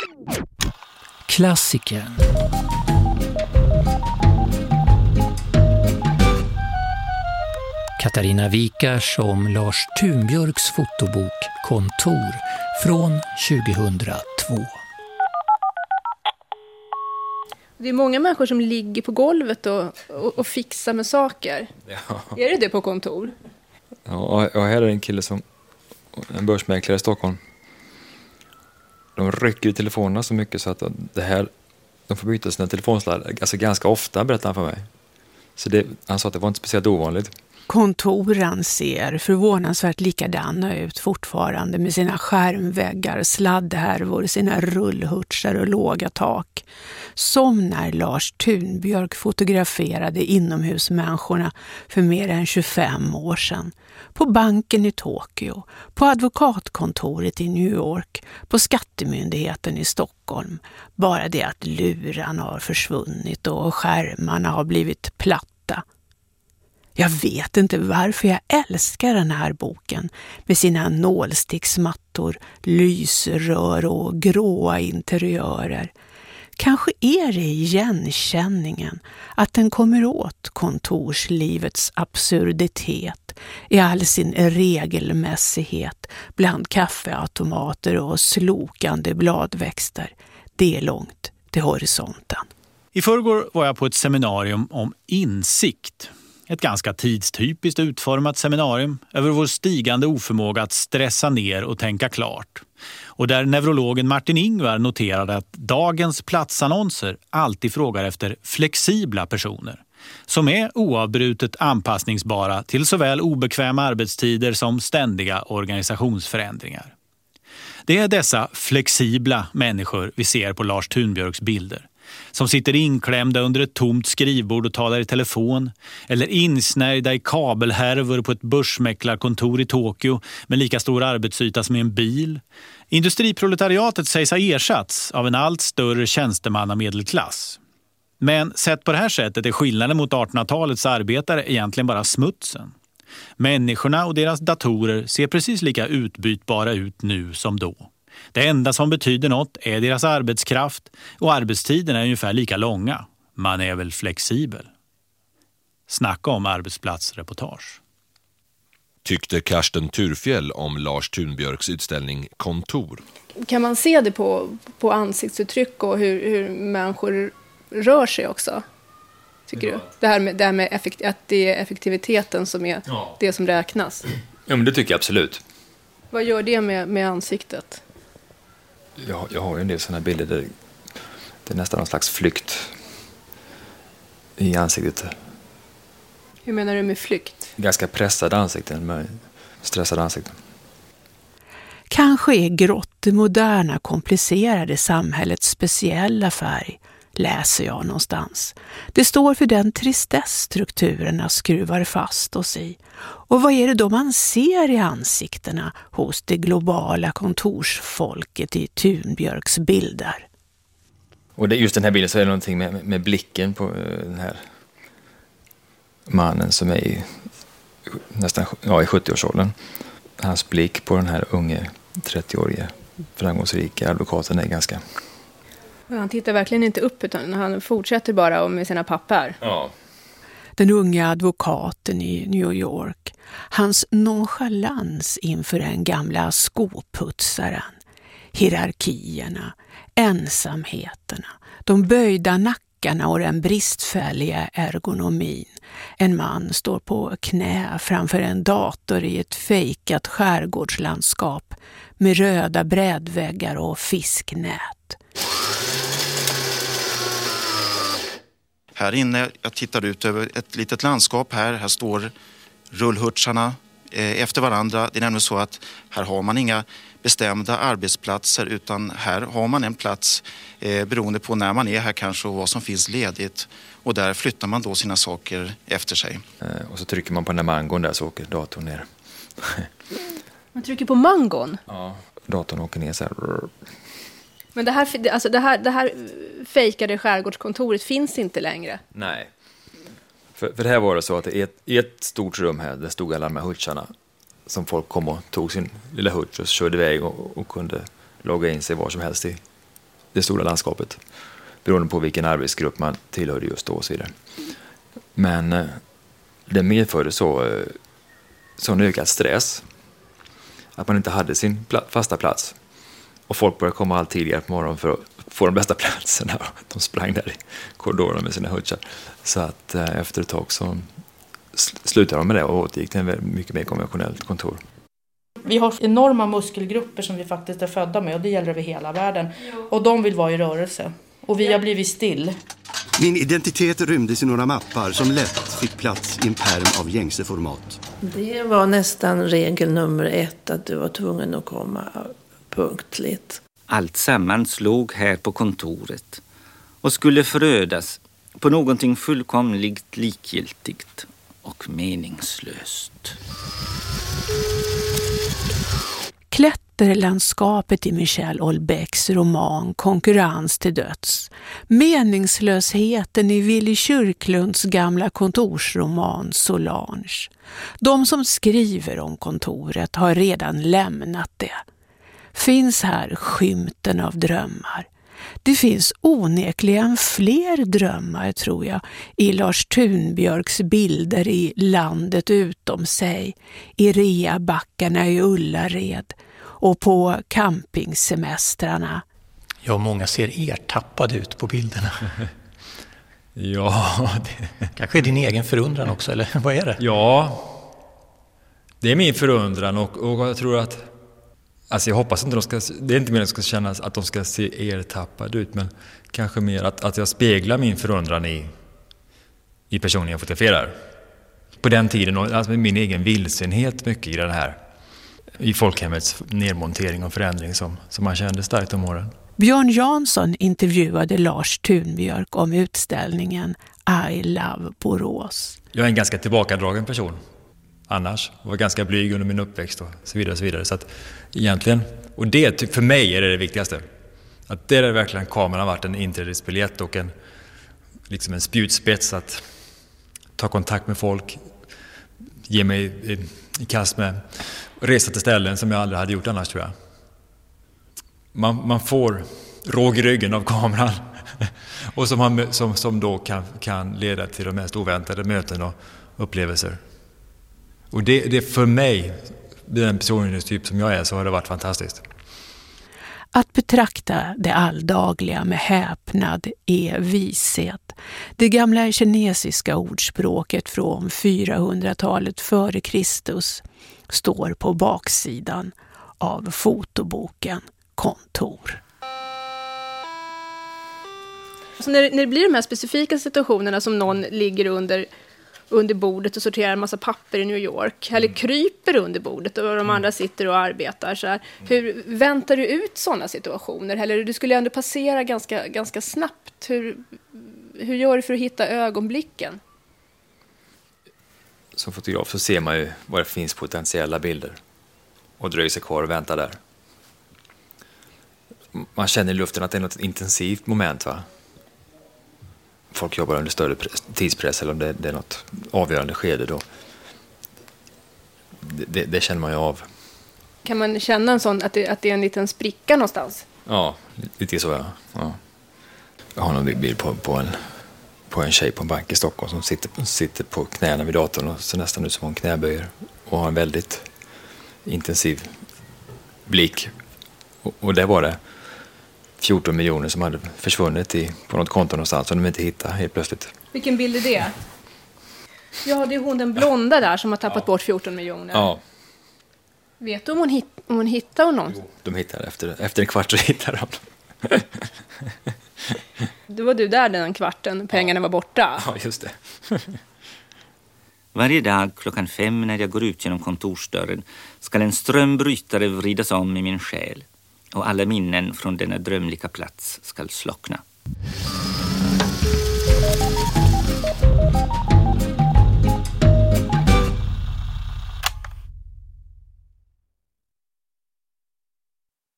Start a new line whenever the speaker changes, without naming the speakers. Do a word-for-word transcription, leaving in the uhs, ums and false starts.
Klassikern. Katarina Wikars om Lars Thunbjörks fotobok Kontor från tjugohundratvå.
Det är många människor som ligger på golvet och, och, och fixar med saker. Ja. Är det det på kontor?
Ja, jag här är en kille som en börsmäklare i Stockholm. De rycker i telefonerna så mycket så att det här, de får byta sina telefonsladdar alltså ganska ofta, berättar han för mig. Så det, han sa att det var inte speciellt ovanligt.
Kontoren ser förvånansvärt likadana ut fortfarande med sina skärmväggar, sladdhärvor, sina rullhurtsar och låga tak. Som när Lars Thunbjörk fotograferade inomhusmänniskorna för mer än tjugofem år sedan. På banken i Tokyo, på advokatkontoret i New York, på skattemyndigheten i Stockholm. Bara det att lurarna har försvunnit och skärmarna har blivit platta. Jag vet inte varför jag älskar den här boken med sina nålsticksmattor, lysrör och gråa interiörer. Kanske är det igenkänningen att den kommer åt kontorslivets absurditet i all sin regelmässighet bland kaffeautomater och slokande bladväxter. Det är långt till horisonten.
I förrgår var jag på ett seminarium om insikt. Ett ganska tidstypiskt utformat seminarium över vår stigande oförmåga att stressa ner och tänka klart. Och där neurologen Martin Ingvar noterade att dagens platsannonser alltid frågar efter flexibla personer som är oavbrutet anpassningsbara till såväl obekväma arbetstider som ständiga organisationsförändringar. Det är dessa flexibla människor vi ser på Lars Thunbjörks bilder. Som sitter inklämda under ett tomt skrivbord och talar i telefon. Eller insnärjda i kabelhärvor på ett börsmäklarkontor i Tokyo med lika stor arbetsyta som en bil. Industriproletariatet sägs ha ersatts av en allt större tjänstemannamedelklass. Men sett på det här sättet är skillnaden mot artonhundratalets arbetare egentligen bara smutsen. Människorna och deras datorer ser precis lika utbytbara ut nu som då. Det enda som betyder något är deras arbetskraft och arbetstiderna är ungefär lika långa. Man är väl flexibel. Snacka om arbetsplatsreportage.
Tyckte Karsten Thurfjell om Lars Thunbjörks utställning Kontor.
Kan man se det på, på ansiktsuttryck och hur, hur människor rör sig också? Tycker ja. du? Det här med, det här med effekt, att det är effektiviteten som är ja. det som räknas.
Ja, men det tycker jag absolut.
Vad gör det med, med ansiktet?
Jag, jag har ju en del sådana bilder där det är nästan någon slags flykt i ansiktet.
Hur menar du med flykt?
Ganska pressade ansikten med stressade ansikten.
Kanske är grått det moderna komplicerade samhällets speciella färg, läser jag någonstans. Det står för den tristess strukturerna skruvar fast oss i. Och vad är det då man ser i ansiktena hos det globala kontorsfolket i Thunbjörks bilder?
Och det, just den här bilden så är det någonting med, med blicken på den här mannen som är i, nästan ja, i sjuttioårsåldern. Hans blick på den här unge trettioårige framgångsrika advokaten är ganska...
Han tittar verkligen inte upp utan han fortsätter bara med sina papper.
Ja.
Den unga advokaten i New York. Hans nonchalans inför den gamla skoputsaren. Hierarkierna, ensamheterna, de böjda nackarna och den bristfälliga ergonomin. En man står på knä framför en dator i ett fejkat skärgårdslandskap med röda brädväggar och fisknät.
Här inne, jag tittar ut över ett litet landskap här. Här står rullhurtsarna eh, efter varandra. Det är nämligen så att här har man inga bestämda arbetsplatser utan här har man en plats eh, beroende på när man är här kanske och vad som finns ledigt. Och där flyttar man då sina saker efter sig.
Eh, och så trycker man på den där mangon där så åker datorn ner.
Man trycker på mangon?
Ja, datorn åker ner så här.
Men det här, alltså det här, det här fejkade skärgårdskontoret finns inte längre?
Nej. För, för det här var det så att i ett, i ett stort rum här, där stod alla de här hurtsarna som folk kom och tog sin lilla hurts och körde iväg och, och kunde logga in sig var som helst i. det stora landskapet. Beroende på vilken arbetsgrupp man tillhörde just då och så vidare. Men eh, det medförde så, eh, sån ökad stress att man inte hade sin pla- fasta plats. Och folk började komma allt tidigare på morgonen för att få de bästa platserna. De sprang där i korridorerna med sina hutchar. Så att eh, efter ett tag så slutade de med det och återgick till en mycket mer konventionellt kontor.
Vi har enorma muskelgrupper som vi faktiskt är födda med och det gäller över hela världen. Och de vill vara i rörelse. Och vi har blivit still.
Min identitet rymdes i några mappar som lätt fick plats i en pärm av gängse format.
Det var nästan regel nummer ett att du var tvungen att komma punktligt.
Allt samman slog här på kontoret och skulle förödas på någonting fullkomligt likgiltigt och meningslöst.
Klätterlandskapet i Michel Houellebecqs roman Konkurrens till döds. Meningslösheten i Willy Kyrklunds gamla kontorsroman Solange. De som skriver om kontoret har redan lämnat det. Finns här skymten av drömmar. Det finns onekligen fler drömmar, tror jag, i Lars Thunbjörks bilder i Landet utom sig, i reabackarna i Ullared och på campingsemestrarna.
Ja, många ser ertappade ut på bilderna.
Ja,
det... kanske är din egen förundran också, eller vad är det?
Ja, det är min förundran och, och jag tror att alltså jag hoppas inte de ska, det är inte mer att de ska känna att de ska se ertappade ut, men kanske mer att, att jag speglar min förundran i, i personen jag fotograferar. På den tiden, alltså med min egen vilsenhet mycket i den här, i folkhemmets nedmontering och förändring som, som man kände starkt om åren.
Björn Jansson intervjuade Lars Thunbjörk om utställningen I Love Borås.
Jag är en ganska tillbakadragen person. Annars var ganska blyg under min uppväxt och så vidare och så vidare. Så att egentligen, och det för mig är det det viktigaste. Att det är verkligen kameran har varit en inträdesbiljett och en, liksom en spjutspets att ta kontakt med folk, ge mig i, i kast med, resa till ställen som jag aldrig hade gjort annars, tror jag. Man, man får råg i ryggen av kameran och som, man, som, som då kan, kan leda till de mest oväntade möten och upplevelser. Och det, det för mig, den personlighetstyp som jag är, så har det varit fantastiskt.
Att betrakta det alldagliga med häpnad är vishet. Det gamla kinesiska ordspråket från fyrahundratalet före Kristus står på baksidan av fotoboken Kontor.
Så när, när det blir de här specifika situationerna som någon ligger under under bordet och sorterar en massa papper i New York, eller kryper under bordet och de andra sitter och arbetar så här. Hur väntar du ut sådana situationer? Eller du skulle ändå passera ganska, ganska snabbt. Hur, hur gör du för att hitta ögonblicken?
Som fotograf så ser man ju vad det finns potentiella bilder och dröjer sig kvar och väntar där. Man känner i luften att det är något intensivt moment, va? Folk jobbar under större tidspress eller om det, det är något avgörande skede då. Det, det, det känner man ju av.
Kan man känna en sån att det, att det är en liten spricka någonstans?
Ja, lite så, ja. ja. Jag har någon bild på, på, en, på en tjej på en bank i Stockholm som sitter, sitter på knäna vid datorn och ser nästan ut som hon knäböjer och har en väldigt intensiv blick. Och, och det var det fjorton miljoner som hade försvunnit i, på något konto någonstans som de inte hittade helt plötsligt.
Vilken bild är det? Ja, det är hon den blonda där som har tappat ja. bort fjorton miljoner.
Ja.
Vet du om hon, hit, om hon hittar någon?
Jo, de hittade efter, efter en kvart så hittade de.
Då var du där den kvarten, pengarna var borta.
Ja, just det.
Varje dag klockan fem när jag går ut genom kontorsdörren ska en strömbrytare vridas om i min själ och alla minnen från denna drömlika plats ska slockna.